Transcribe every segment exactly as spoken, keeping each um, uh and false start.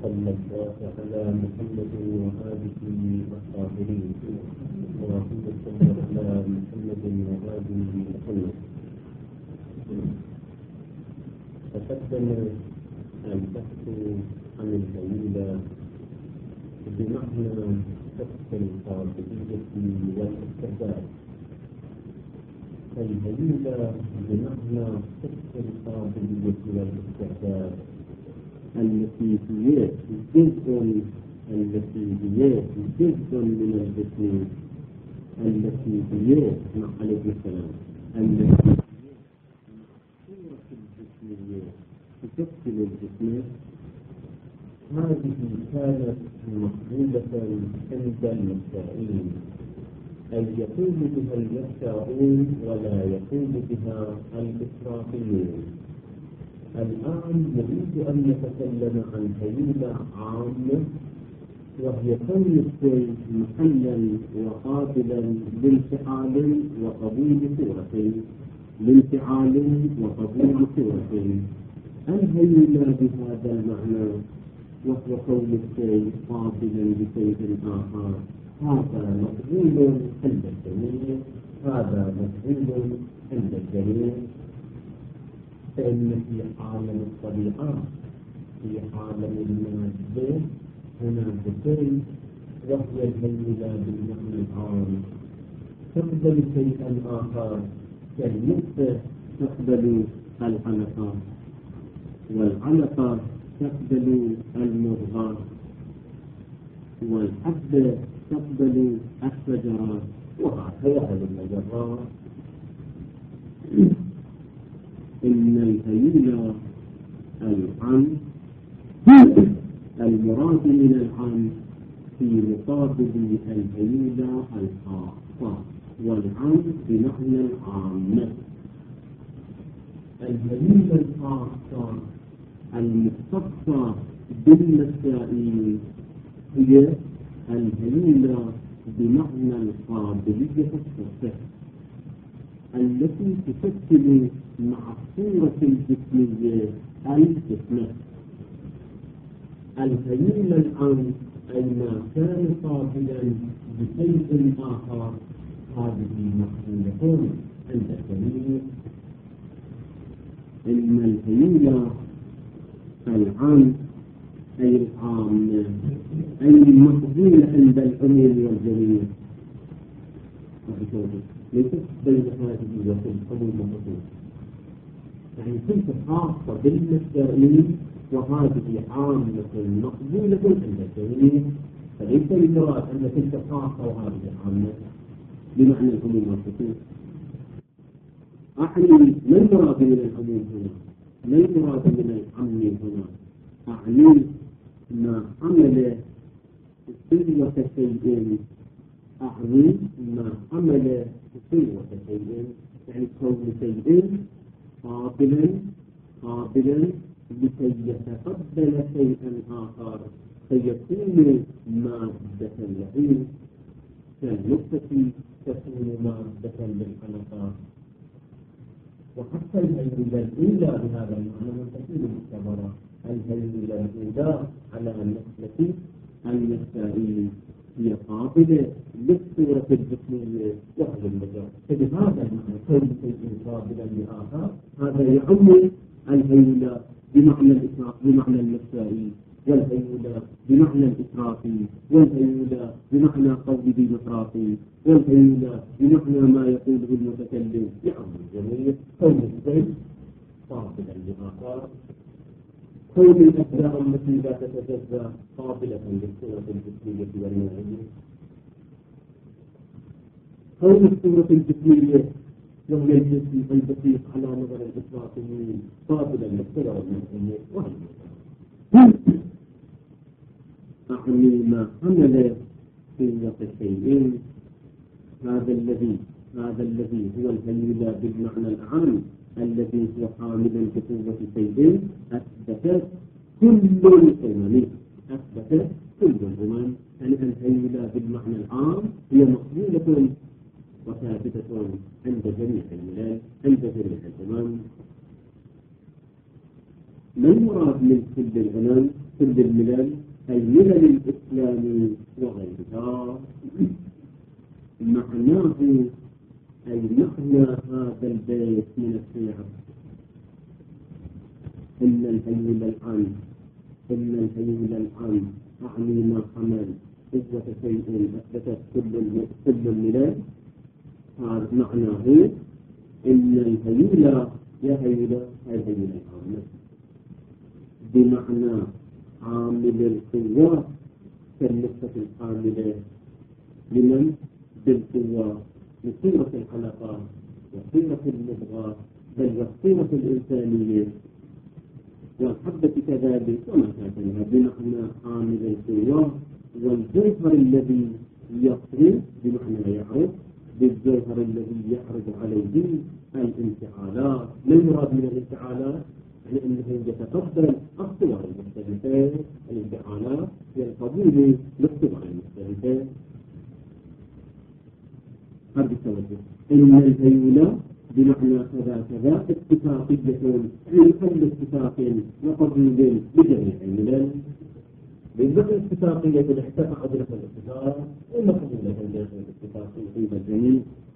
وصلى الله على محمد وآله الطاهرين اللهم صل على محمد وآله محمد. تقدم البحث عن الهيلة بمعنى كف القابلية والاستعداد. الهيلة بمعنى كف القابلية والاستعداد التي هي جزء التي هي جزء من الجسم التي هي مع عليه السلام التي هي صورة الجسمية تشكل الجسم. هذه كانت مقبولة عند المسائلين أن يقول بها المسائلون ولا يقول بها الإسرافيون. الآن نريد أن نتكلم عن هيلة عامة وهي كون الشيء محلا وقابلا لانفعال وقبول صورة لانفعال وقبول صورة. الهيلة بهذا المعنى وهو كون الشيء قابلا لشيء آخر، هذا مقبول عند الجميع، هذا مقبول عند الجميع. فإن في عالم الطبيعة في عالم المادة هناك شيء وهي الهيلة بالمعنى العام تقبل شيئا آخر كالنطفة تقبل العلقة، والعلقة تقبل المضغة، والحبة تقبل الشجرة، وهكذا المجرات. إن الهيلة العام المراد من العام في مقابل الهيلة الخاصة، والعام بمعنى العام. الهيلة الخاصة المختصة بالمسائل هي الهيلة بمعنى القابلية الصحية التي تشكل مع الصورة الجسمية الجسم. الهيلة العام أي ما كان قابلا بشيء آخر هذه مقبولة عند الجميع. إن الهيلة العام أي العام أي المقبول عند العموم والجميع. ليست بين هذه والعموم والخصوص، يعني تلك خاصة بالمسائل وهذه عامة مقبولة عند الجميع. فليس المراد أن تلك خاصة وهذه عامة بمعنى العموم والخصوص. أعني ما المراد من العموم هنا؟ ما المراد من العم هنا؟ أعني ما عمل سوى شيء، أعني ما عمل سوى شيء، يعني كون شيء قابلا قابلا لكي يتقبل شيئا آخر فيكون مادة له، كالنطفة تكون مادة للحلقة. وحتى الهيلة الأولى بهذا المعنى تكون مختبرة. الهيلة الأولى على النسبة المسائل هي قابلة للصورة الجسمية وهي المجال. فبهذا المعنى كل شيء قابلا لآخر هذا يعم الهيلة بمعنى الإسراف بمعنى المسائل، والهيلة بمعنى الإسرافي، والهيلة بمعنى قول ديمقراطي، والهيلة بمعنى ما يقوله المتكلم. يعم الجميع كل شيء قابلا لآخر. كون الأجزاء التي لا تتجزأ قابلة للصورة الجسمية والنوعية. كون الصورة الجسمية وهي الجسم البسيط على نظر الإسرافيين قابلا للصورة النوعية وهي أعني ما حمل صورة الشيئين. هذا الذي هذا الذي هو الهيلة بالمعنى العام الذي هو حامل بقوة شيء أثبتت كل الأمم أثبتت كل الأمم أن الهيلة بالمعنى العام هي مقبولة وثابتة عند جميع الملل عند جميع الأمم. ما المراد من كل الأمم؟ كل الملل أي ملل الإسلام وغيرها. معناه أي معنى هذا البيت من الشعر إن الهيل الآن إن الهيل الآن أعني ما حمل قوة شيء أثبتت كل كل الملل. هذا معناه إن الهيل يا هيل الهيل الآن بمعنى عامل القوة كالنقطة الحاملة لمن بالقوة لصورة الحلقة وصورة المضغة بل وصورة الإنسانية والحبة كذلك وما كاتبها بمعنى عامل القوة والجوهر الذي يصرف بمعنى يعرف بالجوهر الذي يعرض عليه الانفعالات. ما المراد من الانفعالات؟ يعني أنه يتقبل الصور المختلفة. الانفعالات هي القبول للصور المختلفة. هذا التوجه إن الهيولة بمعنى كذا كذا اتفاقية في كل اتفاق وقبول بجميع الملل. بالذات الاتفاقية الاحتفاء أدرك الاتفاق ومقبولة الاتفاق في الجميع.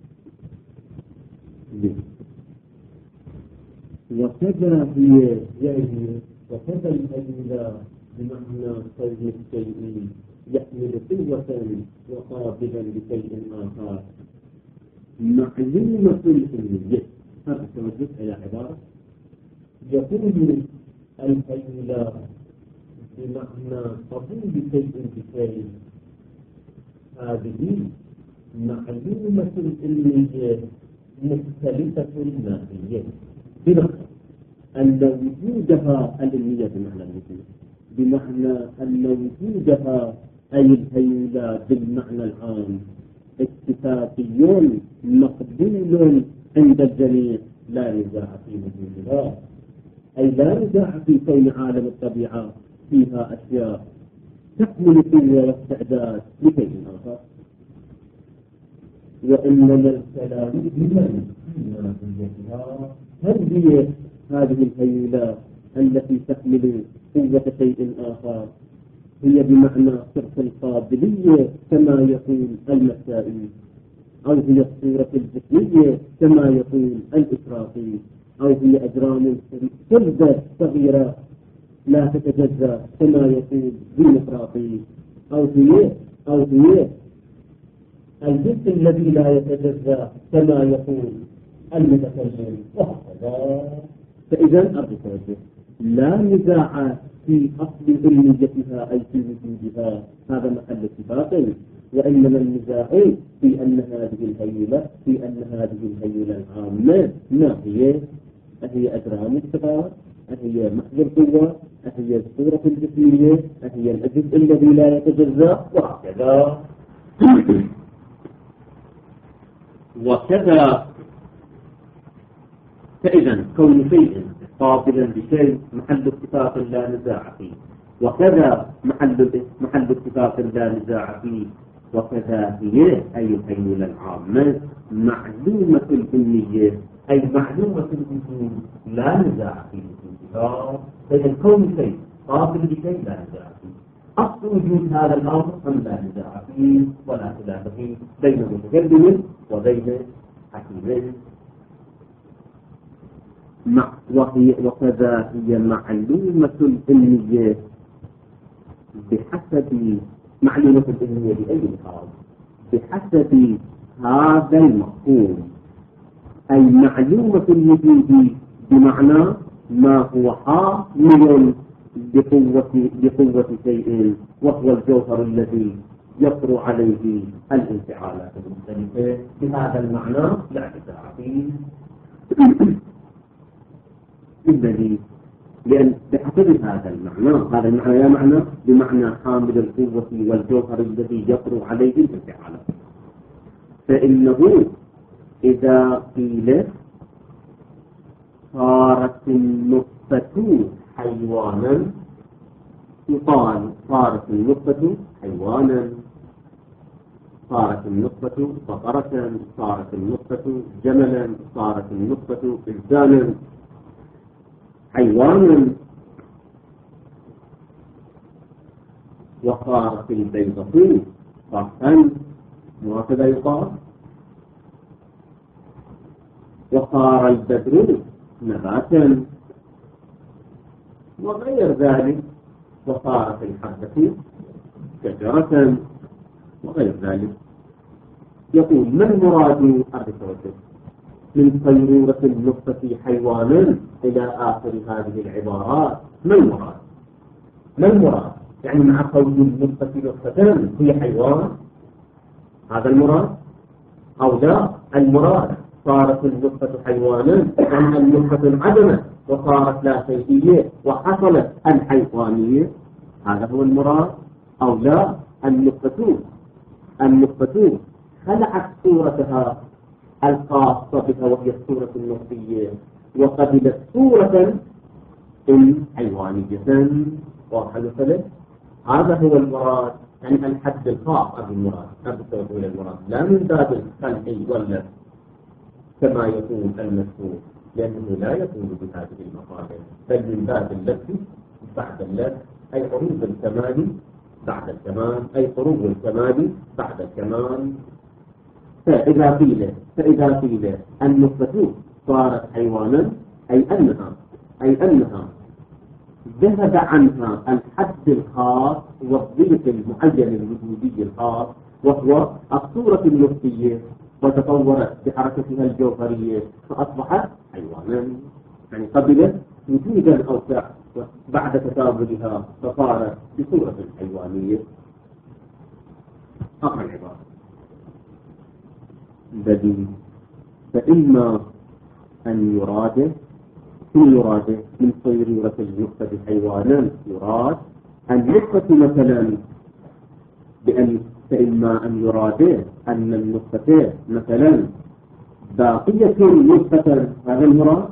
وكذا هي يعني وكذا الهيولة بمعنى كون الشيء يحمل قوة وقابلا لشيء آخر معلومة الأمنية. هذا التوجه إلى عبارة يقول الهيولة بمعنى قبول شيء بشيء. هذه معلومة الأمنية مختلفة الماهية بمعنى أن وجودها الأمنية بمعنى الوجود بمعنى أن وجودها أي الهيولة بالمعنى العام اتفاقي مقبول عند الجميع لا نزاع في وجودها. أي لا نزاع في كون عالم الطبيعة فيها أشياء تحمل قوة واستعداد لشيء آخر. وإنما الكلام بمن ماهيتها. هل هي هذه الهيولة التي تحمل قوة شيء آخر هي بمعنى صرف القابلية كما يقول المسائي أو هي الصورة الجسمية كما يقول الإشراقي أو هي أجرام سلبة صغيرة لا تتجزأ كما يقول الديمقراطي أو هي أو هي الجسم الذي لا يتجزأ كما يقول المتكلم وهكذا. فإذا أرجو توجه لا نزاع في أصل علميتها أي في وجودها. هذا محل اتفاق. وإنما النزاع في أن هذه الهيولة في أن هذه الهيولة العامة ما هي؟ أهي أجرام الصغار؟ أهي محل القوة؟ أهي الصورة الجسمية؟ أهي الجزء الذي لا يتجزأ؟ وهكذا. وكذا. فإذا كون شيء قابلا بشيء محل اتفاق لا نزاع فيه. وكذا محل محل اتفاق لا نزاع فيه. وكذا هي أي الهيولة العامة معلومة الأمنية أي معلومة الوجود لا نزاع فيه. فإذا كون شيء قابل بشيء لا نزاع فيه. أصل وجود هذا الأمر أم لا نزاع فيه ولا خلاف فيه بين متكلم وبين حكيم. وهي وكذا هي معلومة الأمنية بحسب معلومة الأمنية بأي حال بحسب هذا المفهوم أي معلومة الوجود بمعنى ما هو حامل بقوة بقوة شيء وهو الجوهر الذي يطرأ عليه الانفعالات المختلفة. بهذا المعنى لا نزاع فيه الذي لأن بحسب هذا المعنى هذا المعنى يا معنى بمعنى حامل القوة والجوهر الذي يطرأ عليه الانفعالات. فإنه إذا قيل صارت النطفة حيوانا يقال صارت النطفة حيوانا صارت النطفة بقرة صارت النطفة جملا صارت النطفة إنسانا حيوانا. وصارت البيضة صرحا، وهكذا يقال. وصار البدر نباتا، وغير ذلك. وصارت الحبة شجرة، وغير ذلك. يقول: ما المراد الرسول من صيرورة النطفة حيوانا إلى آخر هذه العبارات؟ ما المراد؟ ما المراد؟ يعني مع قول النطفة نطفة هي حيوان، هذا المراد؟ أو لا، المراد صارت النطفة حيوانا يعني النطفة انعدمت وصارت لا شيئية وحصلت الحيوانية، هذا هو المراد؟ أو لا، النطفة النطفة خلعت صورتها الخاصة بها وهي الصورة النطفية وقبلت صورة حيوانية. واضح المثل؟ هذا هو المراد، يعني الحد الخاص بالمراد، هذا هو المراد، لا من باب الخلق ولا كما يكون المذكور، لأنه لا يكون بهذه المقابل، بل من باب اللبس بعد اللبس، أي حروف الكمال بعد الكمال، أي حروف الكمال بعد الكمال. فإذا قيل فإذا قيل النطفة صارت حيوانا، أي أنها أي أنها ذهب عنها الحد الخاص والضيق المعين الوجودي الخاص وهو الصورة النطفية، وتطورت بحركتها الجوهرية فأصبحت حيوانا، يعني قبلت وجودا أوسع بعد تكاملها فصارت بصورة حيوانية. آخر العبارة بديل. فإما أن يراد يراد من صيرورة النطفة حيوانا، يراد النطفة مثلا بأن فإما أن يراد أن النطفة مثلا باقية نطفة، هذا المراد،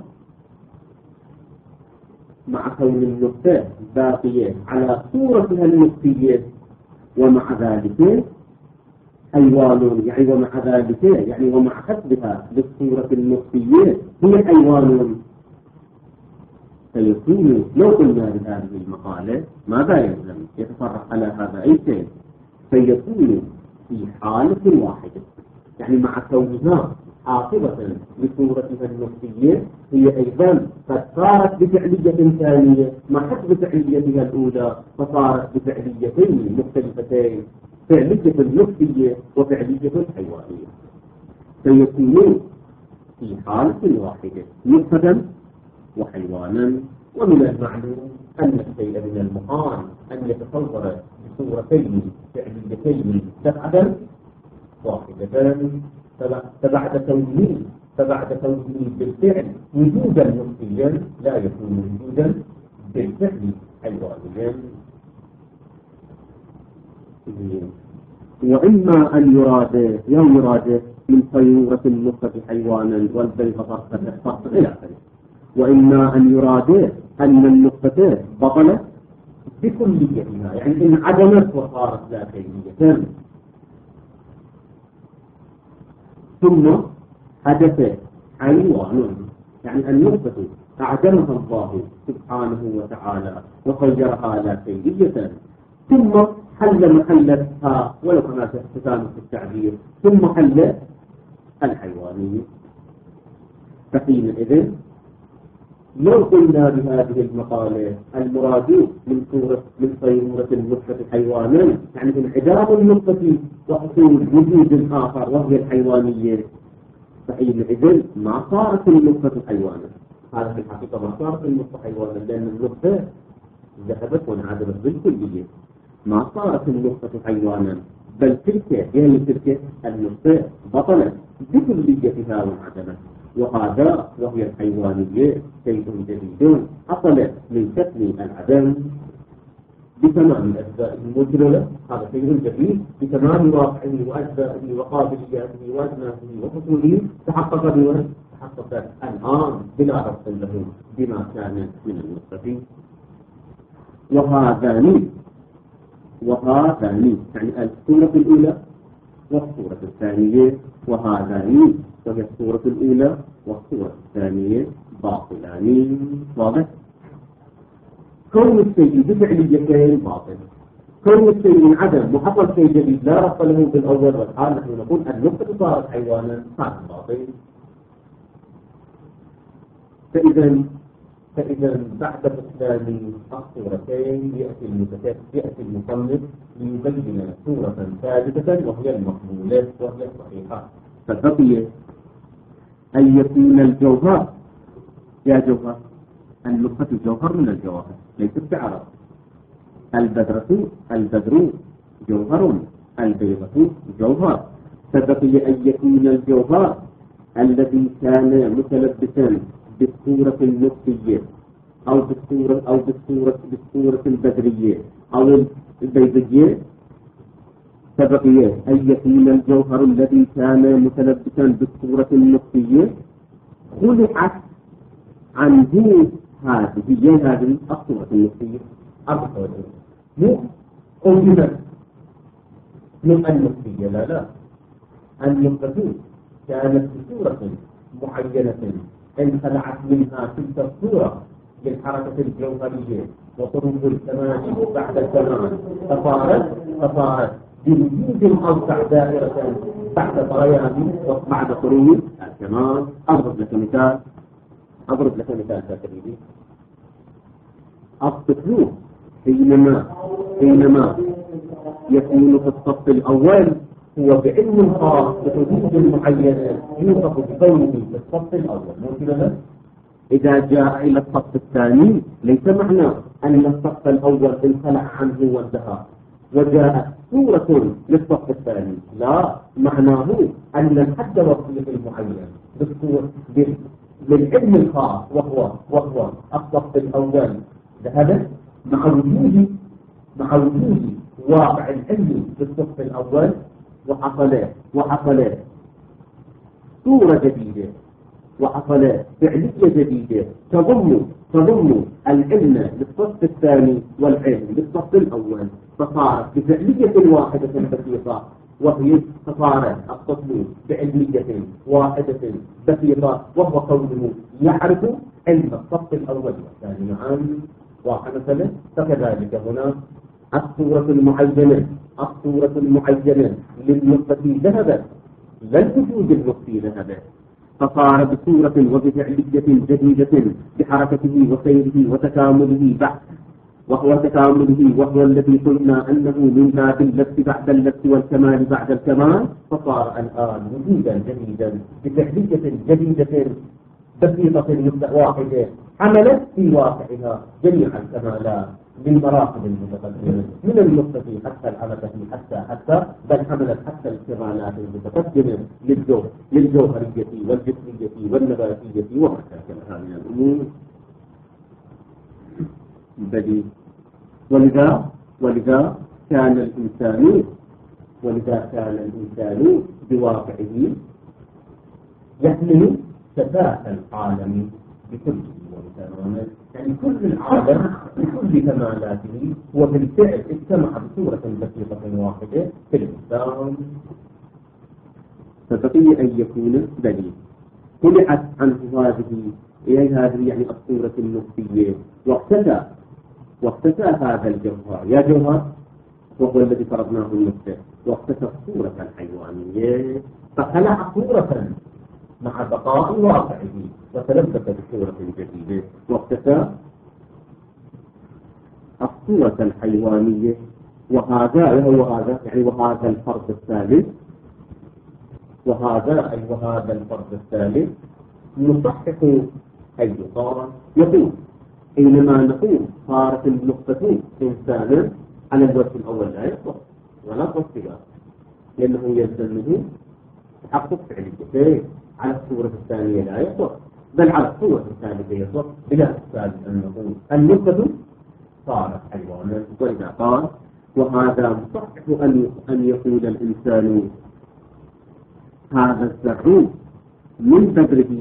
مع كون النطفة باقية على صورتها النطفية ومع ذلك حيوان، يعني ومع ذلك يعني ومع حسبها للصورة النطفية هي حيوان. فيكون لو قلنا بهذه المقالة ماذا يلزم؟ يتفرق على هذا أي شيء، فيكون في حالة واحدة، يعني مع كونها عاقبة لصورتها النطفية هي أيضا قد صارت بفعلية ثانية مع حسب فعليتها الأولى، فصارت بفعليتين مختلفتين، فعلية النطفية وفعلية الحيوانية. فيكون في حالة واحدة نطفة وحيوانا. ومن المعلوم أن الشيء من المحال أن يتصور بصورتين فعليتين تبعدا واحدتان، فبعد كونه فبعد كونه بالفعل وجودا نطفيا لا يكون وجودا بالفعل حيوانيا. وإما أن يراد يوم يراد من صيرورة النطفة حيوانا والبيض فرقة إلى آخره. وإما أن يراد أن النطفة بطلت بكليتها، يعني انعدمت وصارت لا شيئية، ثم حدث حيوان، يعني النطفة أعدمها الله سبحانه وتعالى وصيرها لا شيئية، ثم حل محلتها ولو كما تسامح في التعبير، ثم حل الحيوانية. فحينئذ لو قلنا بهذه المقالة المراد من صورة من صيرورة النطفة حيوانا، يعني انعدام النطفة وحصول وجود آخر وهي الحيوانية، فحينئذ ما صارت النطفة حيوانا. هذا في الحقيقة ما صارت النطفة حيوانا، لأن النطفة ذهبت وانعدمت بالكلية، ما صارت النطفة حيوانا، بل تلك يعني تلك النطفة بطلت بكليتها وانعدمت. وهذا وهي الحيوانية شيء جديد حصل من شكل العدم بتمام الأجزاء الموجودة، هذا شيء جديد بتمام واقعه وأجزائه وقابلياته وأجناسه وفصوله تحقق بما تحقق الآن بلا ربط له بما كان من النطفة. وهذان وهذان يعني الصورة الأولى والصورة الثانية، وهذان وهي الصورة الأولى والصورة الثانية باطلان. واضح؟ كون الشيء بفعليتين باطل، كون الشيء من عدم وحصل شيء جديد لا ربط له بالأول والحال، نحن نقول النقطة صارت حيوانا هذا باطل. فإذا فإذا بعد فقدان الصورتين يأتي المتكلم يأتي المصنف ليبين صورة ثالثة وهي المقبولة وهي الصحيحة. فبقي أن يكون الجوهر يا جوهر، النقطة جوهر من الجواهر ليست بعرض. البدرة البدر جوهر، البيضة جوهر. فبقي أن يكون الجوهر الذي كان متلبسا بالصورة النقطية أو بالصورة أو بالصورة بالصورة البدرية أو البيضية، فبقي أن يكون الجوهر الذي كان متلبسا بالصورة النقطية خلعت عنه هذه هذه الصورة النقطية أبدا مو أوجدت من النقطية، لا لا، النقطة كانت بصورة معينة انخلعت منها تلك الصورة بالحركة الجوهرية وخروج الكمال بعد الكمال، فصارت فصارت بوجود أوسع دائرة بعد طريان وبعد خروج الكمال. أضرب لك مثال أضرب لك مثال تقريبي. الطفل حينما حينما يكون في الصف الأول هو بعلم خاص بحدود معينة يوصف بكونه في الصف الأول، مو كذا؟ إذا جاء إلى الصف الثاني ليس معنى أن الصف الأول انخلع عنه وانتهى وجاءت صورة للصف الثاني، لا، معناه أن الحد وصله المعين بالصورة بالعلم الخاص وهو وهو الصف الأول ذهب مع وجود مع وجود واقع العلم بالصف الأول وحصل وحصل صورة جديدة وحصل فعلية جديدة تضم تضم العلم بالصف الثاني والعلم بالصف الأول، فصارت بفعلية واحدة بسيطة وهي فصارت الطفل بعلمية واحدة بسيطة وهو قوله يعرف علم الصف الأول والثاني معا وحمثله. فكذلك هنا الصورة المعينة الصورة المعينة للنقطة ذهبت لا الوجود النقطي ذهبت، فصار بصورة وبفعلية جديدة بحركته وسيره وتكامله بعد وهو تكامله وهو الذي قلنا أنه من باب اللبس بعد اللبس والكمال بعد الكمال، فصار الآن وجودا جديدا بفعلية جديدة بسيطة واحدة حملت في واقعها جميع الكمالات بالمراحل المتقدمة من النقطة حتى العلقة حتى حتى بل حملت حتى الكمالات المتقدمة للجوهر للجوهرية والجسمية والنباتية وما شابه من الأمور بديع. ولذا ولذا كان الإنسان ولذا كان الإنسان بواقعه يحمل شفاء العالم بكل وتماما، يعني كل العالم بكل كمالاته وبالفعل اجتمع بصورة بسيطة واحدة في الإنسان. فبقي أن يكون بديع خلعت عنه هذه هذه يعني الصورة النقطية واختفى واختفى هذا الجوهر يا جوهر وهو الذي فرضناه النقطة، واختفى الصورة الحيوانية فخلع صورة مع بقاء واقعه وتلبس بصورة جديدة واختفى الصورة الحيوانية. وهذا هو هذا يعني وهذا الفرد الثالث وهذا أي وهذا الفرد الثالث نصحح أي صار يقول حينما نقول صارت النقطة إنسانا على الوجه الأول لا يصح ولا تصفها، لأنه يلزمه تحقق فعليته. على الصورة الثانية لا يصح بل على الصورة الثالثة يصح بلا الثالث أن نقول النقطة صارت حيوانا. ولذا قال وهذا مصحح أن أن يقول الإنسان هذا الزرع من بدره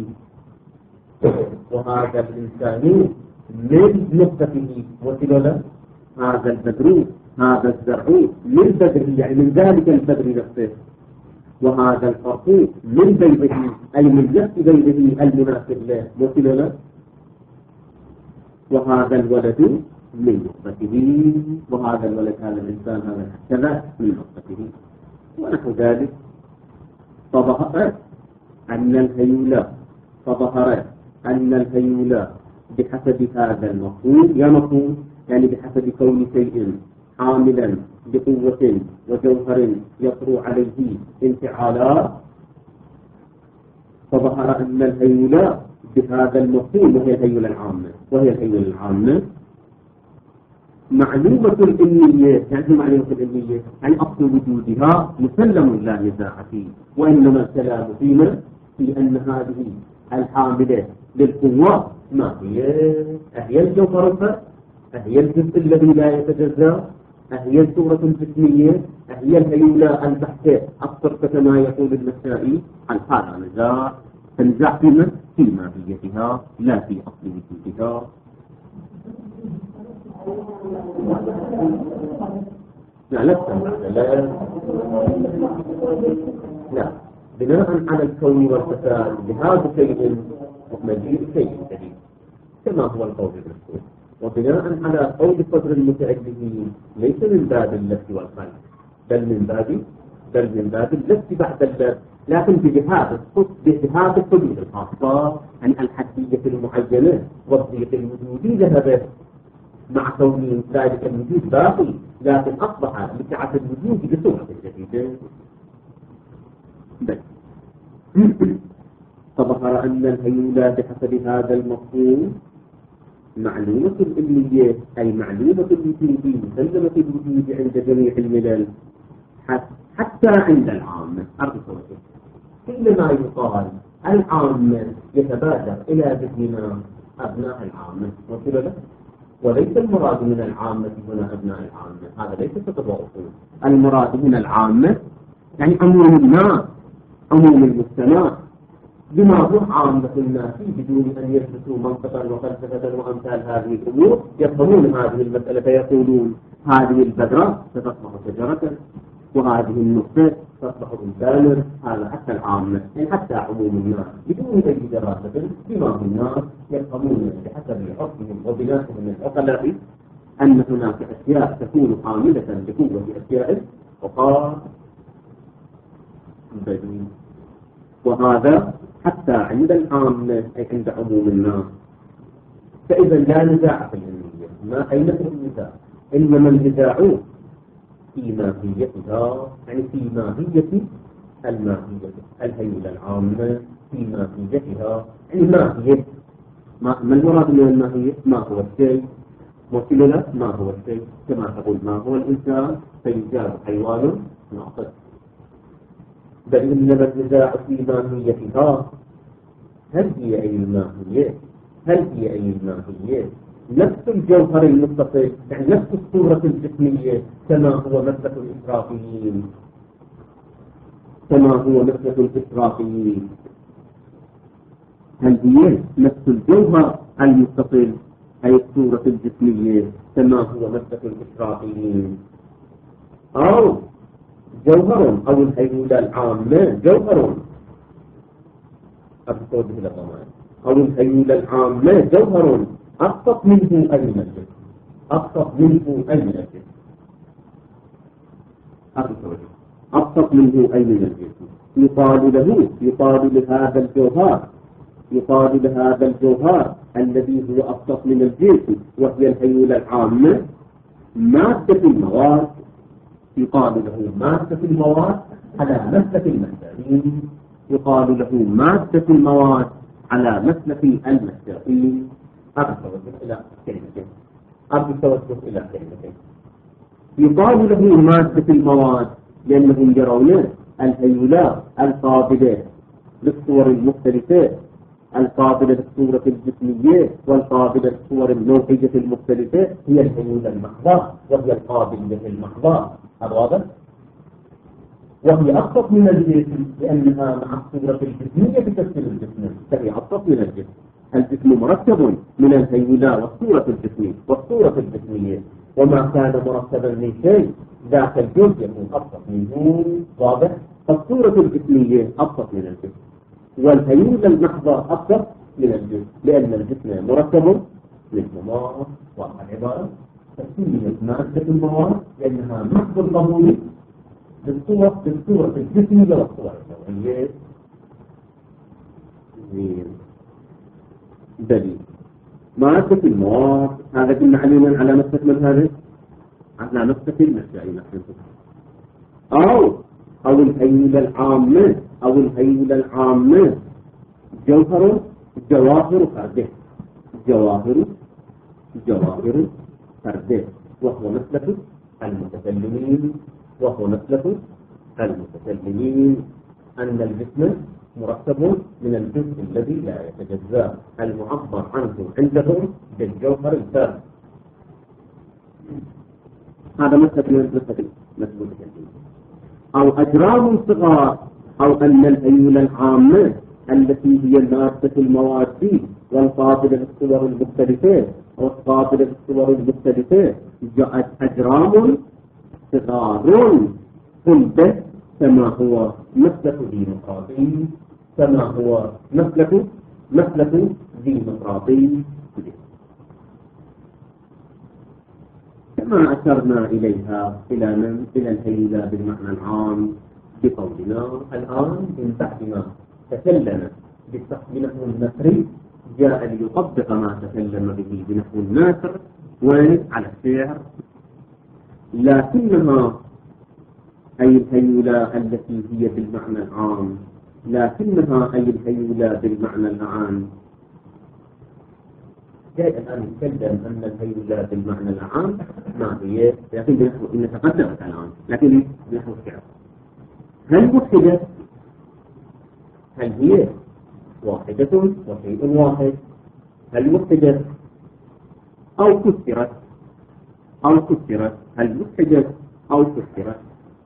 وهذا الإنسان من نقطته وتلولا هذا البدر هذا الزرع من بدره يعني من ذلك البدر نفسه، وهذا الفرق من بيضه أي من نفس بيضه المناسب له وتلولا، وهذا الولد من نطفته، وهذا الولد هذا الإنسان هذا كذا من نطفته ونحو ذلك. فظهر أن الهيولى فظهر أن الهيولى بحسب هذا المفهوم، يا مفهوم يعني بحسب كون شيء حاملا بقوة وجوهر يطرو عليه انفعالات، فظهر أن الهيولى بهذا المفهوم وهي الهيولى العامة وهي الهيولى العامة معلومة الإلمية. يعني معلومة الإلمية يعني أصل وجودها مسلم لا نزاع فيه، وإنما الكلام فيما في أن هذه الحاملة للقوة ما هي أهي الجوهر، أهي الجزء الذي لا يتجزأ، أهي الصورة الجسمية، أهي الهيولى البحثة الصرفة كما يقول المسائي. الحالة نزاع، تنزع فيما في ماهيتها لا في أصل وجودها. لا لا لا لا بناء على الكون والفساد بهذا شيء مجيء شيء جديد كما هو القول بالمسؤول، وبناء على قول صدر المتعلمين ليس من باب اللف والخلق بل من باب بل من باب اللف بعد اللف، لكن بجهاد بجهاد الحدود الخاصة عن الحدية المعينة والضيق الوجودي ذهبت مع كون ذلك الوجود باقي، لكن أصبح متعة الوجود بصورة جديدة. فظهر أن الهيولى بحسب هذا المفهوم معلومة الإلمية أي معلومة الوجود مسلمة الوجود عند جميع الملل حتى عند العامة. أرض حينما يقال العامة يتبادر إلى ذهننا أبناء العامة وكذا، وليس المراد من العامة هنا أبناء العامة، هذا ليس تطبع أصول. المراد من العامة يعني عموم الناس، عموم المجتمع، بما هو عامة الناس بدون أن يدرسوا منطقا وفلسفة وأمثال هذه الأمور يفهمون هذه المسألة فيقولون هذه البذرة ستصبح شجرة وهذه النقطة تصبح إنسانا. هذا حتى العامة يعني حتى عموم الناس بدون أي دراسة بما هو الناس يفهمون بحسب عرفهم وبنائهم العقلاء أن هناك أشياء تكون حاملة بقوة أشياء أخرى بدون، وهذا حتى عند العامة أي عند عموم الناس. فإذا لا نزاع في العلمية، ما أين النزاع؟ إنما النزاع في ماهيتها يعني في ماهية الماهية الهيولى العامة في ماهيتها يعني ماهية ما المراد من الماهية؟ ما هو الشيء وكلا ما هو الشيء، كما تقول ما هو الإنسان فيجاب حيوان ناقص، بل إنما النزاع في ماهيتها. هل هي أي الماهية؟ هل هي أي الماهية؟ نفس الجوهر المتصل يعني نفس الصورة الجسمية كما هو مسلك الإسرافيين كما هو مسلك الإسرافيين هل هي نفس الجوهر المتصل أي الصورة الجسمية كما هو مسلك الإسرافيين، أو جوهر أو الهيولى العامة جوهر أبصد إلى الضمان أو الهيولى العامة جوهر أبسط منه أي من الجسم أبسط منه أي من الجسم أبسط منه أي من الجسم يقال له يقال لهذا الجوهر يقال لهذا الجوهر الذي هو أبسط من الجسم وهي الهيولى العامة مادة المواد، يقال له مادة المواد على مسلك المحتاجين، يقال له مادة المواد على مسلك المحتاجين. أرجو التوجه إلى كلمتين أرجو التوجه إلى كلمتين يقال له مادة المواد لأنهم يرون الهيولى القابلة للصور المختلفة، القابلة للصورة الجسمية والقابلة للصور النوعية المختلفة هي الهيولى المحضة وهي القابلة المحضة الواضح، وهي أبسط من الجسم لأنها مع الصورة الجسمية بتشكل الجسم، فهي أبسط من الجسم. الجسم مركب من الهيولى والصورة الجسمية والصورة الجسمية، وما كان مركبا من شيء ذاك الجزء يكون أبسط منه، واضح؟ فالصورة الجسمية أبسط من الجسم والهيولى المحضة أبسط من الجسم لأن الجسم مركب منهما. واضح العبارة؟ تسمية مادة المواد لأنها محض الضمير بالصور بالصور الجسمية والصور النوعية. دليل مادة المواد هذا كنا علينا على نستكمل هذا على نستكمل مسائل أو أو الهيولة العامة أو الهيولة العامة جوهر جواهر فرده جواهر جواهر فرده وهو مسلك المتكلمين وهو مسلك المتكلمين أن الجسم مركب من الجزء الذي لا يتجزأ المعبر عنه عندهم بالجوهر الفارغ. هذا مسلك من مسلك المتكلمين. أو أجرام صغار أو أن الهيولة العامة التي هي مادة المواد والقابلة للصور المختلفة والقابلة للصور المختلفة جاءت أجرام صغار قلبة كما هو مسلك ديمقراطي كما هو مسلك مسلك ديمقراطي كما أشرنا إليها إلى من إلى الهيولة بالمعنى العام بقولنا الآن من بعد ما تكلم بنحو النثري جاء ليطبق ما تكلم به بنحو النثر وعلى الشعر. لكنها أي الهيولة التي هي بالمعنى العام لكنها أي الهيولة بالمعنى العام جاء الآن يتكلم أن الهيولة بالمعنى العام ما هي لكن بنحو إن تقدمت الآن لكن بنحو الشعر. هل وحدت هل هي واحدة وشيء واحد هل وحدت أو كسرت أو كسرت هل وحدت أو كسرت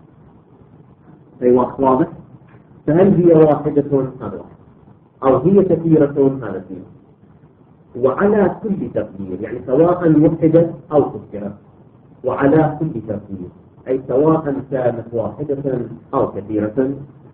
أي واضح. فهل هي واحدة هذا أو هي كثيرة هذا اثنين. وعلى كل تقدير يعني سواء وحدت أو كسرت وعلى كل تقدير أي سواء كانت واحدة أو كثيرة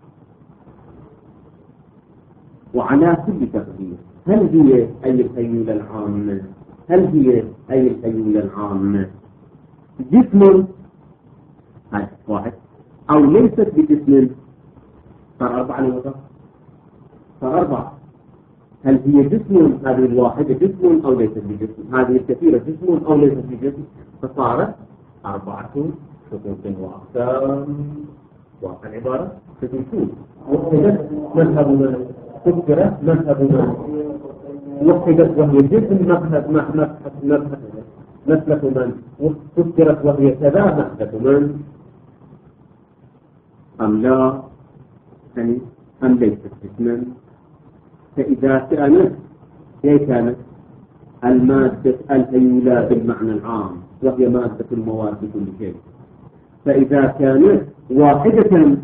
وعلى كل تقدير هل هي أي الهيولة العامة هل هي أي الهيولة العامة جسم هذا واحد أو ليست بجسم صار أربعة نقطة صار أربعة. هل هي جسم هذه الواحدة جسم أو ليست بجسم هذه الكثيرة جسم أو ليست بجسم فصارت أربعة شقوق وأقسام. والعبارة ستكون وحدت مذهب من كسرت مذهب من وحدت وهي جسم مذهب مذهب مذهب مسلك من كسرت وهي كذا مسلك من أم لا يعني أم ليست جسما. فإذا كانت هي كانت المادة الهيولة بالمعنى العام وهي مادة المواد بكل شيء. فإذا كانت واحدة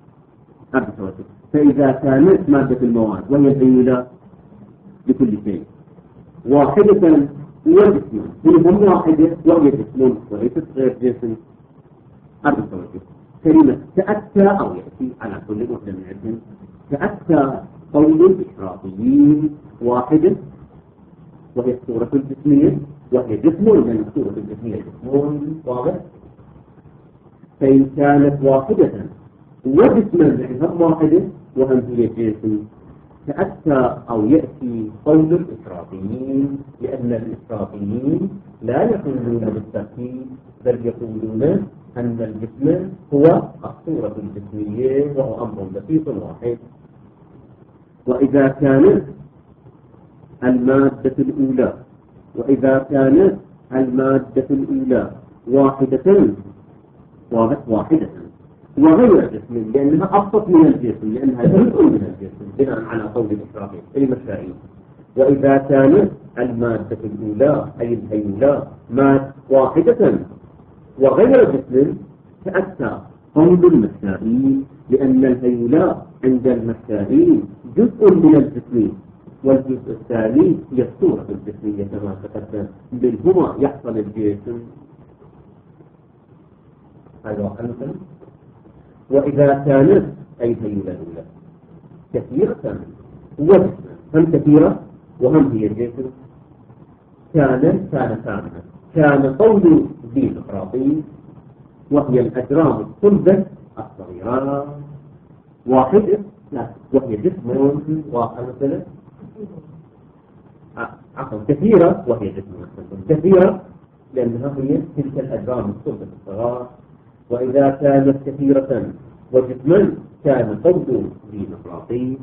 فإذا كانت مادة المواد وهي الهيولة بكل شيء واحدة وجسم هم واحدة وهي جسم وليست غير جسم. كلمة تأتى أو يأتي على كل واحدة من عندهم تأتى قول الإشراقيين واحدة وهي الصورة الجسمية وهي جسم لأن الصورة الجسمية جسم واضح. فإن كانت واحدة وجسما يعني هم واحدة وهم هي جسم تأتى أو يأتي قول الإشراقيين لأن الإشراقيين لا يقولون بالترتيب بل يقولون أن الجسم هو الصورة الجسمية وهو أمر بسيط واحد. وإذا كانت المادة الأولى وإذا كانت المادة الأولى واحدة واحدة وغير جسم لأنها أبسط من الجسم لأنها جزء من الجسم بناء على قول الإشراقي المشاعرين. وإذا كانت المادة الأولى أي الهيولة مادة واحدة وغير جسم تأتى قول المشاعرين لأن الهيولة عند المشاعرين جزء من الجسم والجزء الثاني هي الصورة الجسمية كما تقدم منهما يحصل الجسم. هذا واحد. وإذا كانت أي هيولة الأولى كثيرة وجسما هم كثيرة وهم هي الجسم كانت كان كاملة كان قول ذي مقراطيس وهي الأجرام الصلبة الصغيرة واحد لا وهي جسم واحد مثلا عفوا كثيرة وهي جسم كثيرة لأنها هي تلك الأجرام الصلبة الصغار. وإذا كانت كثيرة وجسما كان قول ذي مقراطيس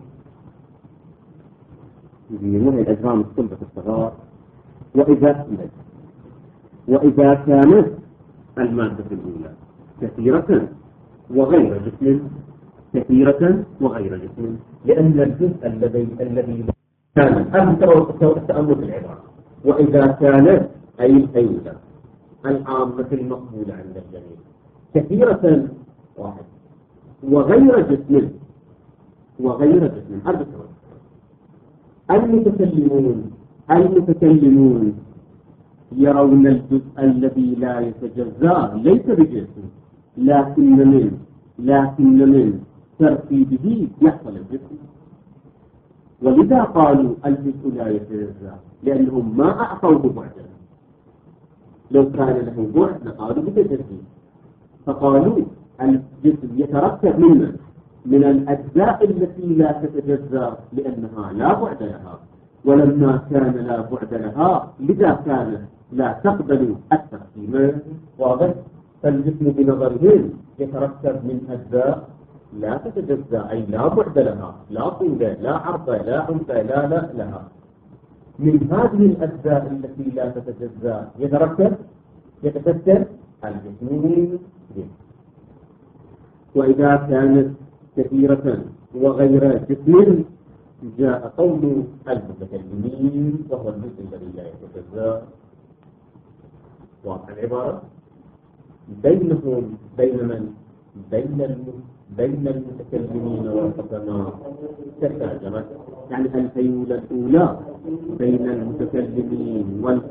وهي الأجرام الصلبة الصغار. وإذا وإذا كانت المادة الأولى كثيرة وغير جسم كثيرة وغير جسم لأن الجزء الذي الذي كان أكثر التأمل في العبارة. وإذا كانت أي الأولى العامة المقبولة عند الجميع كثيرة واحد وغير جسم وغير جسم أربعة. المتكلمون المتكلمون يرون الجزء الذي لا يتجزأ ليس بجسم لكن من لكن من ترتيبه يحصل الجسم. ولذا قالوا الجزء لا يتجزأ لأنهم ما أعطوه بعدا. لو كان له بعد لقالوا بتجزئ. فقالوا الجسم يتركب منه من الأجزاء التي لا تتجزأ لأنها لا بعد لها. ولما كان لا بعد لها لذا كان لا تقبل التقسيم. واضح؟ فالجسم بنظرهم يتركب من أجزاء لا تتجزأ أي لا بعد لها لا طول لا عرض لا عمق لا لا لها. من هذه الأجزاء التي لا تتجزأ يتركب يتكتل الجسم. وإذا كانت كثيرة وغير جسم جاء قول المتكلمين وهو الجزء الذي لا يتجزأ. واضح العبارة؟ بينهم بين من؟ بين بين المتكلمين والحكماء تشاجرت. يعني الفيولة الأولى بين المتكلمين وال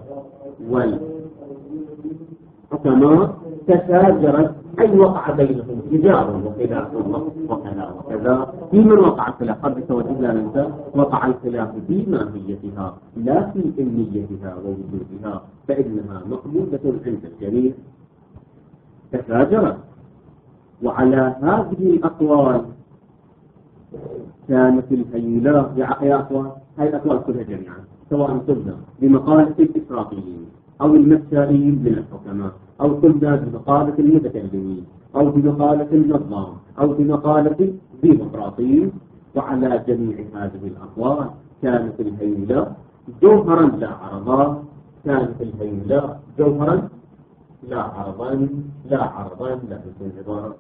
والحكماء تشاجرت أي وقع بينهم حجاب وخلاف وكذا وكذا. في من وقع الخلاف قد توجه لا ننسى وقع الخلاف في ماهيتها لا في أمنيتها ووجودها فإنها مقبولة عند الجميع. تشاجرت. وعلى هذه الأقوال كانت الهيولة يا أقوال هاي الأقوال كلها جميعا سواء قلنا بمقالة الإسرائيليين أو المسائيين من الحكماء أو قلنا بمقالة المتكلمين أو بمقالة النظام أو بمقالة الديمقراطيين. وعلى جميع هذه الأقوال كانت الهيولة جوهرا لا عرضا. كانت الهيولة جوهرا لا عرضا لا عرضا لا تكون عبارة.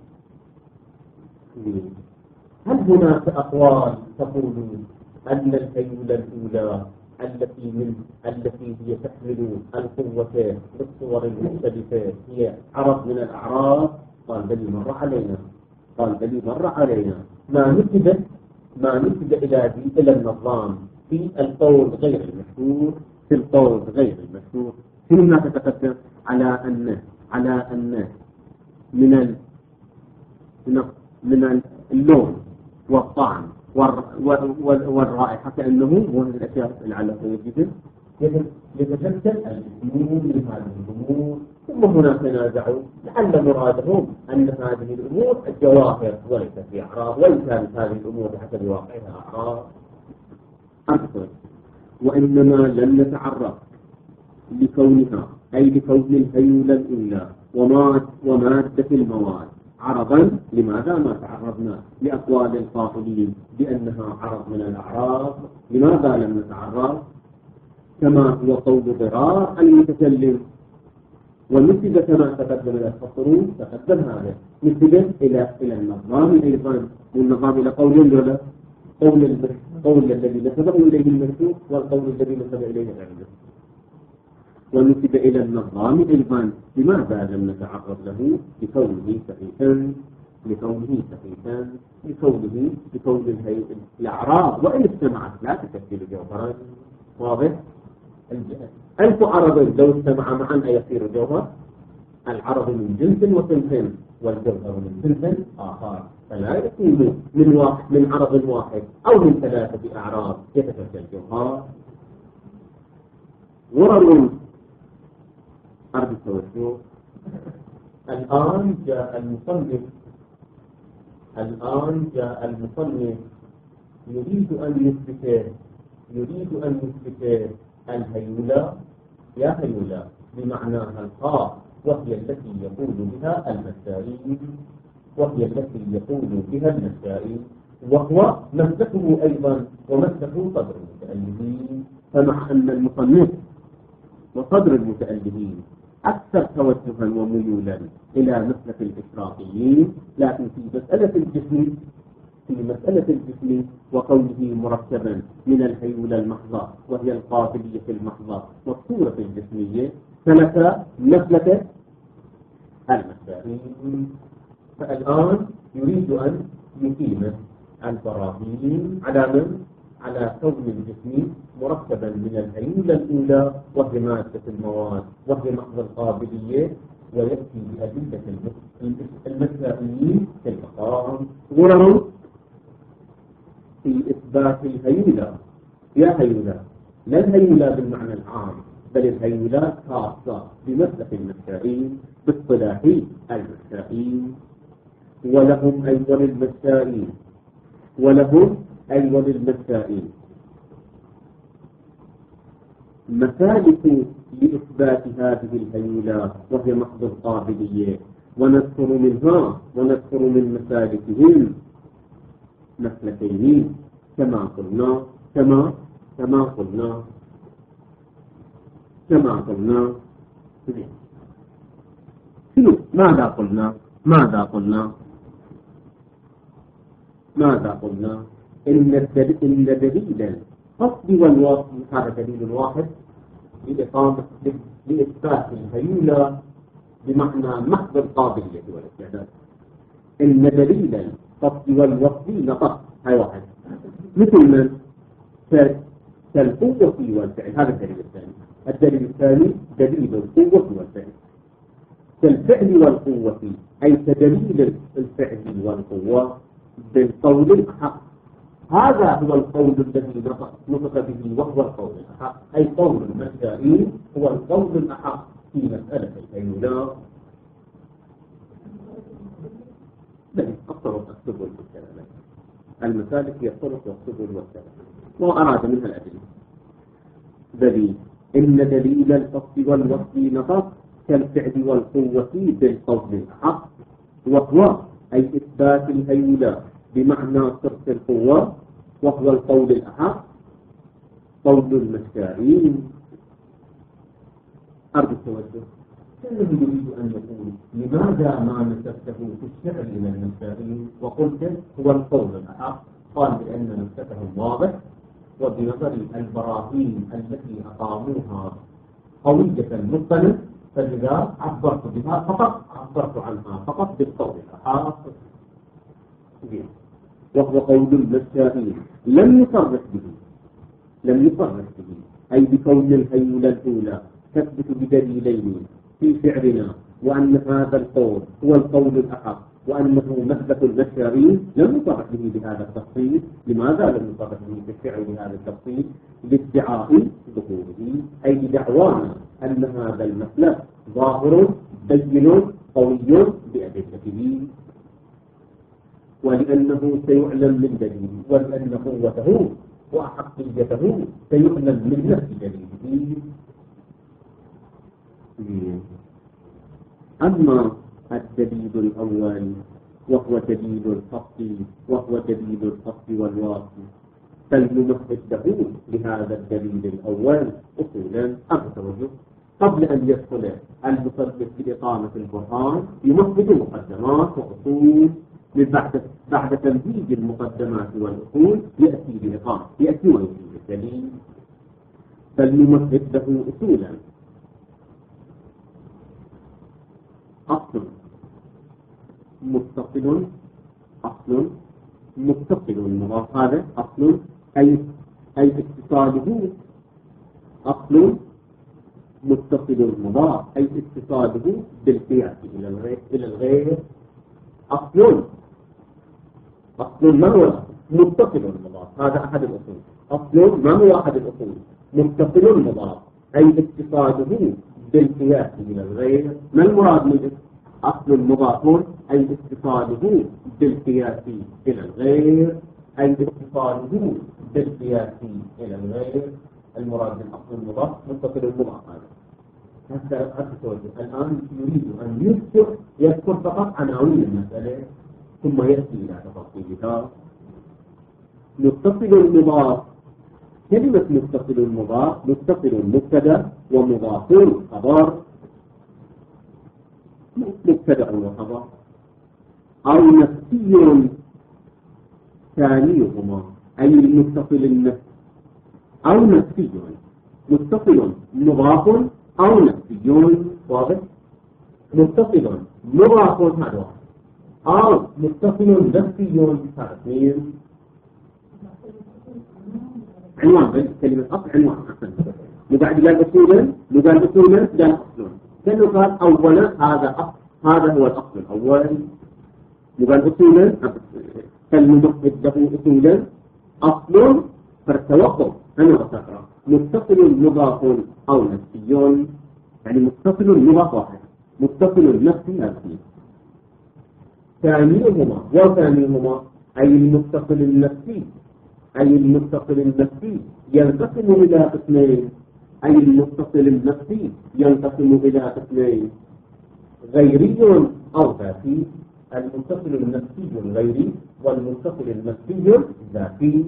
هل هناك أقوال تقول أن الهيولة الأولى التي من التي هي تحمل القوة بالصور المختلفة هي عرض من الأعراض؟ قال بل مر علينا قال بل مر علينا ما نسب ما نسب إلى إلى النظام في القول غير المشهور في القول غير المشهور. فيما تتقدم على أن على أن من ال من اللون والطعم والرائحة كأنه هو الأشياء العلاقة جدا يتشكل الأمور من هذه الأمور. ثم هنا تنازعوا لعل مرادهم أن هذه الأمور الجواهر وليست في أعراض وإن كانت هذه الأمور بحسب واقعها أعراض. وإنما لم نتعرف لكونها أي لكون الهيولة الأولى ومادة المواد عرضا. لماذا ما تعرضنا لأقوال القائلين بأنها عرض من الأعراض؟ لماذا لم نتعرض كما هو قول ضرار المتكلم ونسب كما تقدم إلى الفصل تقدم هذا نسب إلى إلى النظام أيضا والنظام إلى قول ولا قول القول الذي نسبه إليه المنسوب والقول الذي نسب إليه غيره. ونسب إلى النظام أيضا. لماذا لم نتعرض له؟ لكونه صحيحا لكونه صحيحا لكونه لكون الأعراض وإن اجتمعت لا تشكل جوهرا. واضح؟ ألف عرض لو اجتمع معا أيصير جوهر؟ العرض من جنس وصنف والجوهر من صنف آخر فلا يكون من واحد من عرض واحد أو من ثلاثة أعراض يتشكل جوهر. غرر أرض التوجه. الآن جاء المصنف الآن جاء المصنف يريد أن يثبت يريد أن يثبت الهيولى يا هيولى بمعناها الخاص، وهي التي يقول بها المسائل وهي التي يقول بها المسائل وهو مسلكه أيضا ومسلك صدر المتألفين. فمع أن المصنف وصدر المتألفين أكثر توجها وميولا إلى مسلك الإشراقيين، لكن في مسألة الجسم في مسألة الجسم وكونه مركبا من الهيولى المحضة وهي القابلية المحضة والصورة الجسمية سلك مسلك المسائل. فالآن يريد أن يقيم البراهين على من؟ على كون الجسم مركبا من الهيولى الأولى وهي مادة المواد وهي محض القابلية، ويأتي بأدلة المسائيين في المقام غرر في إثبات الهيولى يا هيولى، لا الهيولى بالمعنى العام بل الهيولى خاصة بمسلك المسائين باصطلاح المسائين. ولهم أيضا المسائين ولهم أيضا المسائين مسالك لإثبات هذه الهيولى وهي محض القابلية، ونذكر منها ونذكر من مسالكهم مسلكين كما قلنا كما كما قلنا كما قلنا شنو ماذا قلنا ماذا قلنا ماذا قلنا إن إن دليل القصد والوصف هذا دليل واحد لإقامة لإثبات الهيولى بمعنى محض القابلية والاستعداد. إن دليل القصد والوصف نقص هاي واحد مثل من كالقوة والفعل. هذا الدليل الثاني. الدليل الثاني دليل القوة والفعل كالفعل والقوة، أي كدليل الفعل والقوة بالقول الحق. هذا هو القول الذي نطق به وهو القول الأحق، أي قول المسائل هو القول الأحق في مسألة الهيولى. بل الطرق السبل والسلام، المسالك هي الطرق والسبل والسلام، وأراد منها الأدلة. دليل إن دليل القصد والوصف نطق كالفعل والقوة بالقول الأحق، وهو أي إثبات الهيولى بمعنى صرف القوة وهو القول الأحق قول المسائين. أرجو التوجه. كأنه يريد أن يقول لماذا ما نسبته في الشعر من المسائين وقلت هو القول الأحق؟ قال لأن نسبته واضح، وبنظر البراهين التي أقاموها قوية مطلق، فلذا عبرت بها فقط عبرت عنها فقط بالقول الأحق وهو قول المسائين. لم يصرح به لم يصرح به أي بكون الهيولى الأولى تثبت بدليلين في فعلنا، وأن هذا القول هو القول الأحق وأنه مسلك المسائين. لم يصرح به بهذا التفصيل. لماذا لم يصرح به بالفعل بهذا التفصيل؟ لادعاء ظهوره، أي بدعوانا أن هذا المسلك ظاهر بين قوي بأدلته، ولأنه سيعلم من دليله، ولأن قوته وأحقيته سيعلم من نفس دليله. أما الدليل الأول وهو دليل القصد وهو دليل القصد والواقع، فالممهد له لهذا الدليل الأول أصولا أغتوجه. قبل أن يدخل المصدق في إقامة البرهان يمهد مقدمات وأصول، من بعد بعد تمهيد المقدمات والأصول يأتي بإقامة يأتي ويجيب الدليل. فالممهد له أصولا أصل متصل أصل متصل المضاف، هذا أصل أي أي اتصاله أصل متصل المضاف أي اتصاله بالقياس إلى الغير إلى الغير أصل أصل ما هو متصل المضاف، هذا أحد الأصول. أصل ما هو أحد الأصول؟ متصل المضاف أي اتصاله بالقياس إلى الغير. ما المراد من أصل مضاف؟ أي اتصاله بالقياس إلى الغير، أي اتصاله بالقياس إلى الغير. المراد من أصل المضاف متصل المضاف. هذا هذا الآن يريد أن يذكر يذكر فقط عناوين المسألة ثم يأتي إلى تفاصيلها. متصل المضاف، كلمة متصل المضاف متصل مبتدأ ومضاف خبر، مبتدأ وخبر، أو نفسي ثانيهما أي المتصل النفسي، أو نفسي متصل مضاف أو نفسي. واضح؟ متصل مضاف هذا واحد، أو متصل نفسي هذا اثنين. عنوان بس كلمة أصل عنوان. وبعد قال أصولا وقال أصولا قال أصلا. كأنه قال أولا هذا أصل، هذا هو الأصل الأول. وقال أصولا كالمضف له أصولا أصل فالتوقف أنا أتقرأ متصل مضاف أو نفسي، يعني متصل مضاف واحد، متصل نفسي نفسي. ثانيهما وثانيهما أي المتصل النفسي، أي المتصل النفسي ينقسم إلى قسمين، أي المتصل النفسي ينقسم إلى قسمين، غيري أو ذاتي. المتصل النفسي الغيري والمتصل النفسي الذاتي.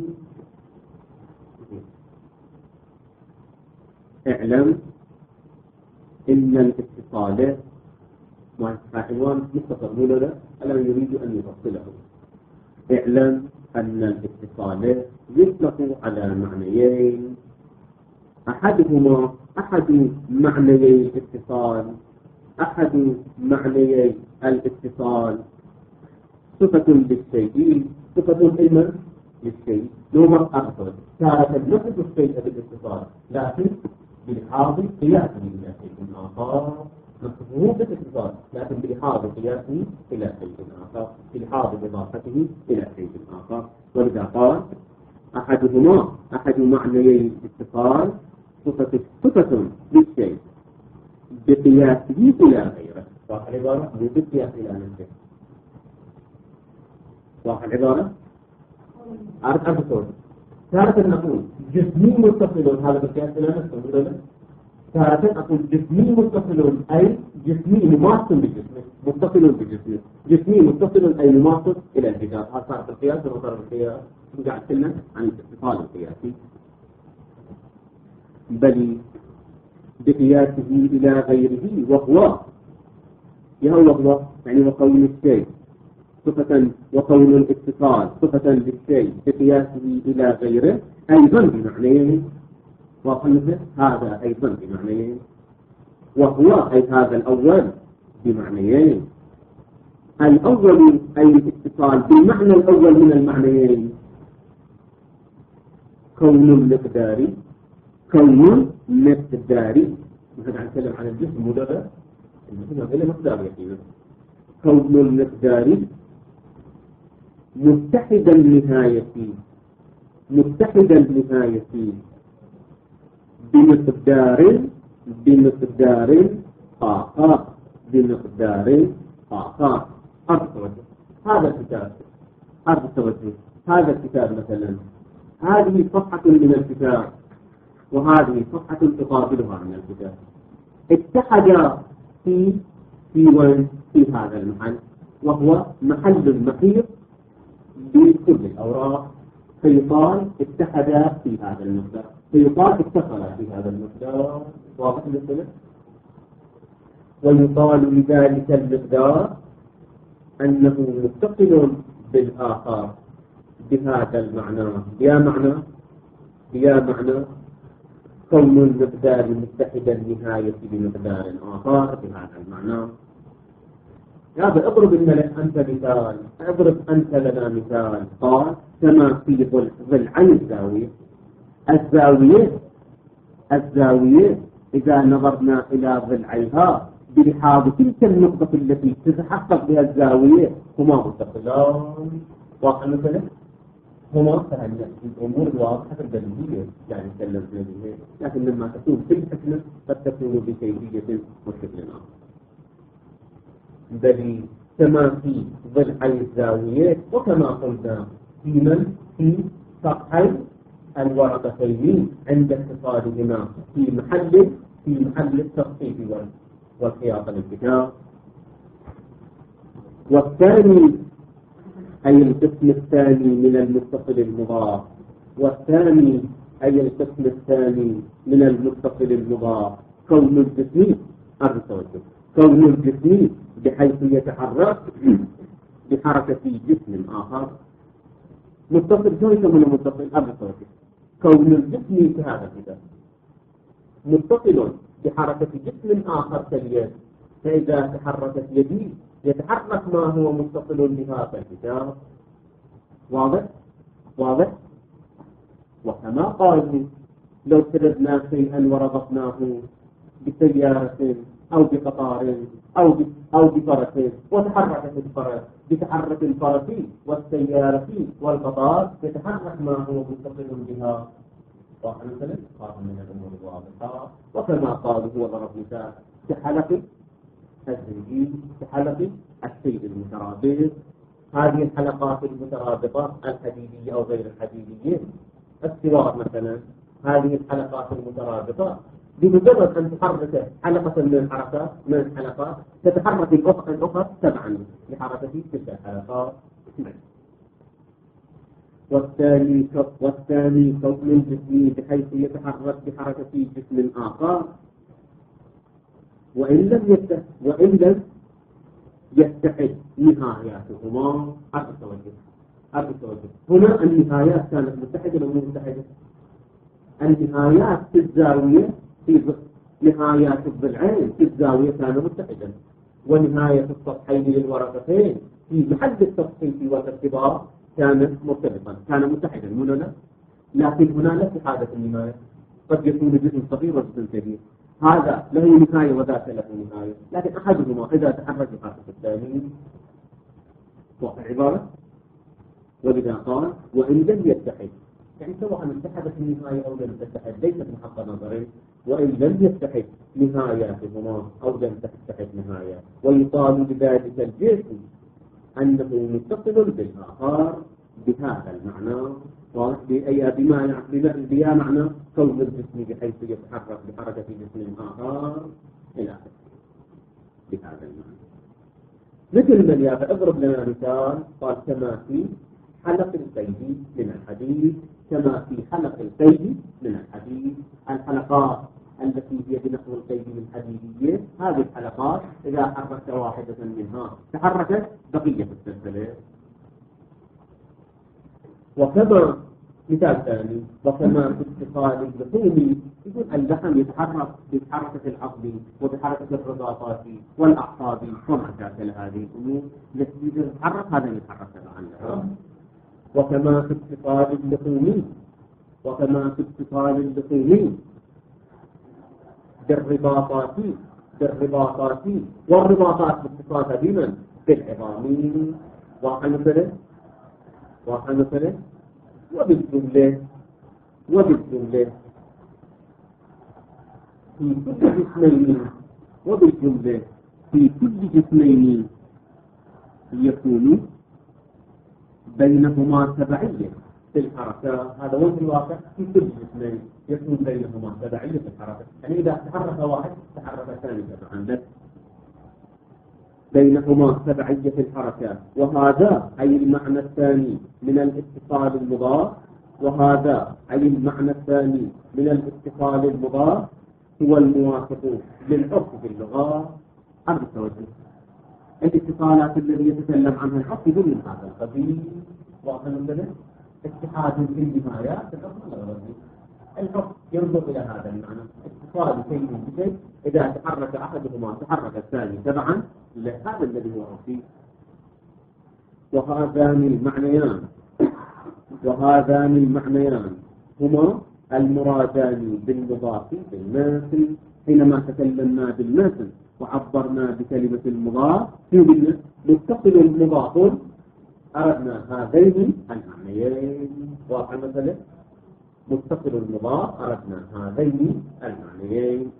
اعلم إن الاتصال مع عنوان مختصر مولد الذي يريد أن يفصله. اعلم أن الاتصال يطلق على معنيين، أحدهما أحد معنيي الاتصال أحد معنيي الاتصال صفة للشيء، صفة علما للشيء لو أكثر كانت نفس الشيء بالاتصال لكن بلحاظ قياسه إلى شيء آخر، نفسه بالاتصال لكن بلحاظ قياسه إلى شيء آخر، بلحاظ إضافته إلى شيء آخر. ولذا قال أحدهما أحد معنيي الاتصال صفة صفة للشيء بقياسه إلى غيره. صح العبارة؟ مو بالقياس إلى نفسه. صح العبارة؟ أعرف أفضل تارة نقول جسمي متصل، هذا بالقياس إلى نفسه ولا لا؟ تارة أقول جسمي متصل أي جسمي مماثل بجسمه، متصل بجسمه، جسمي متصل أي مماثل إلى الجدار. هذا صار بالقياس ولا صار بالقياس؟ قاعد كلنا عن الاتصال القياسي. بل بقياسه إلى غيره وهو يهو وهو يعني وقول الشيء صفة، وقول الاتصال صفة للشيء بقياسه إلى غيره أيضا بمعنيين، وقلت هذا أيضا بمعنيين، وهو أي هذا الأول بمعنيين. الأول أي الاتصال بالمعنى الأول من المعنيين كون المقداري، كون مقداري. مثلا نتكلم عن الجسم مدرس المسلم إلى مقدار يقينا. كون المقداري متحدا النهاية متحدا النهاية بمقدار بمقدار آخر بمقدار آخر. أرض التوجه هذا الكتاب، أرض التوجه هذا الكتاب مثلا، هذه صفحة من الكتاب وهذه صفحة تقابلها من الكتاب، اتحد في في وين في هذا المحل، وهو محل المحيط بكل الأوراق، فيقال اتحد في هذا المقدار، فيقال اتصل في هذا المقدار. واضح المثل؟ ويقال لذلك المقدار أنه متصل بالآخر بهذا المعنى. يا معنى يا معنى كون المقدار متحدا النهاية بمقدار آخر بهذا المعنى. هذا اضرب لنا أنت مثال، اضرب أنت لنا مثال. قال كما في ضلعي الزاوية، الزاوية الزاوية إذا نظرنا إلى ضلعيها بلحاظ تلك النقطة التي تتحقق بها الزاوية هما متصلان. واضح مثلا؟ هما فهم الأمور الواضحة البديهية يعني تكلم بها، لكن لما تكون في الحكمة قد تكون بكيفية وشكل آخر. بل كما في ضلعي الزاوية وكما قلنا في من في سطحي الورقتين عند اتصالهما في محل في محل التصحيح والخياطة للكتاب. والثاني أي القسم الثاني من المتصل المضاف والثاني أي القسم الثاني من المتصل المضاف كون الجسم كون الجسم بحيث يتحرك بحركة جسم آخر متصل كيف من المتصل أبصر كون الجسم في هذا الكتاب متصل بحركة جسم آخر كاليد، فإذا تحركت يدي يتحرك ما هو متصل بهذا الكتاب. واضح؟ واضح؟ وكما قالوا لو سردنا شيئا وربطناه بسيارة أو بقطار أو أو بفرس وتحركت الفرس بتحرك الفرس والسيارة والقطار يتحرك ما هو متصل بها. واحد مثلا هذا من الأمور الواضحة. وكما قالوا هو ضرب مثال كحلقة الزنجير كحلقة الشيء المترابط. هذه الحلقات المترابطة الحديدية أو غير الحديدية السوار مثلا، هذه الحلقات المترابطة بمجرد أن تحرك حلقة من الحركات من الحلقات تتحرك الأخرى الأخرى تبعا لحركة تلك الحلقات. والثاني والثاني كون الجسم بحيث يتحرك بحركة جسم آخر وإن لم يتحد وإن لم يتحد نهاياتهما. هذا التوجه هذا التوجه هنا النهايات كانت متحدة أو متحدة؟ النهايات في الزاوية في نهايات الضلعين في الزاوية كانوا متحدا، ونهاية السطحين للورقتين في محل التصحيح والارتباط كانت مرتبطا كان متحدا هنا. لكن هنا لا اتحاد في النهاية، قد يكون جسم صغير وجسم كبير، هذا له نهاية وذاك له نهاية، لكن أحدهما إذا تحرك بحركة الثاني واقع عبارة. ولذا قال وإن لم يتحد، يعني سواء اتحدت النهاية أو لم تتحد ليست محط نظرين. وإن لم يتحد نهاياتهما أو لم تتحد نهاية، ويقال بذلك الجسم أنه متصل بالآخر بهذا المعنى. بأي بما بما معنى كون الجسم بحيث يتحرك بحركة جسم آخر إلى آخره بهذا المعنى. مثل من يابا اضرب لنا مثال قال كما في حلق القيد من الحديد كما في حلق القيد من الحديد. الحلقات التي هي بنحو القيد من الحديدية هذه الحلقات إذا حركت واحدة منها تحركت بقية السلسلة. وكما مثال ثاني وكما في اتصال اللحوم يقول اللحم يتحرك بحركة العظم وبحركة الرباطات والأعصاب وما شاكل هذه الأمور التي تتحرك هذا يتحرك عنها. وكما في اتصال اللحوم وكما في اتصال اللحوم بالرباطات بالرباطات والرباطات باتصالها بمن؟ بالعظام. واحد مثلا واحد مثلا وبالجملة وبالجملة في كل جسمين وبالجملة في كل جسمين يكون بينهما تبعية في الحركة. هذا هو في الواقع في كل جسمين يكون بينهما تبعية في الحركة، يعني إذا تحرك واحد تحرك الثاني تبعا بينهما تبعية في الحركة. وهذا أي المعنى الثاني من الاتصال المضاف وهذا أي المعنى الثاني من الاتصال المضاف هو الموافق للعرف في اللغة. هذا التوجه الاتصالات الذي يتكلم عنها العرف يقول من هذا القبيل. واضح مثلا اتحاد في النهايات العرف ينظر إلى هذا المعنى اتصال شيء بشيء إذا تحرك أحدهما تحرك الثاني تبعا لهذا الذي هو فيه. وهذان المعنيان وهذان المعنيان هما المرادان بالمضاف بالماثل. حينما تكلمنا بالماثل وعبرنا بكلمة المضاف في متصل مضاف أردنا هذين المعنيين. واضح المسألة؟ متصل المضاف أردنا هذين المعنيين.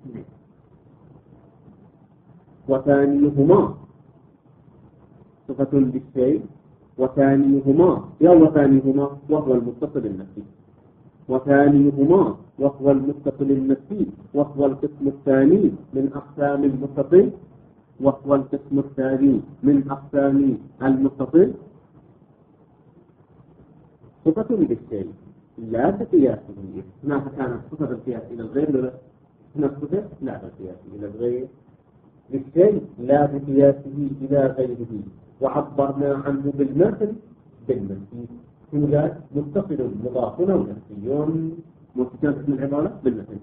وثانيهما صفة بالشيء، وثانيهما يا وثانيهما وهو المتصل النفسي، وثانيهما وهو المتصل النفسي، وهو القسم الثاني من أقسام المتصل، وهو القسم الثاني من أقسام المتصل. صفة بالشيء لا بقياسه. هناك كانت صفة القياس إلى الغير ولا هناك صفة لا بالقياس إلى الغير. بالشيء لا بقياسه إلى غيره، وعبرنا عنه بالمثل بالنفسي. هنا متصل مضاف ونفسي متصل من العبارة بالمثل.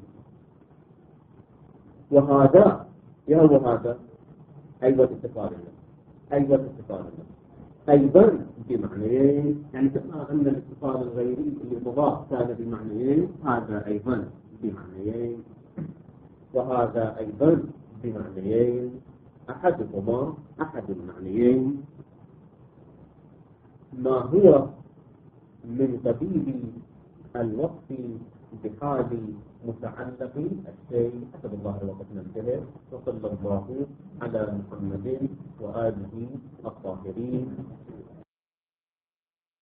وهذا يا هو هذا أيضا اتصال النفس، أيضا اتصال النفس أيضا بمعنيين. يعني كما أن الاتصال الغيري المضاف كان بمعنيين، هذا أيضا بمعنيين، وهذا أيضا بمعنيين. أحدهما أحد المعنيين ما هو من قبيل الوصف بحال متعلق الشيء. حسب الله وقت ننتهي. وصلى الله على محمد وآله الطاهرين.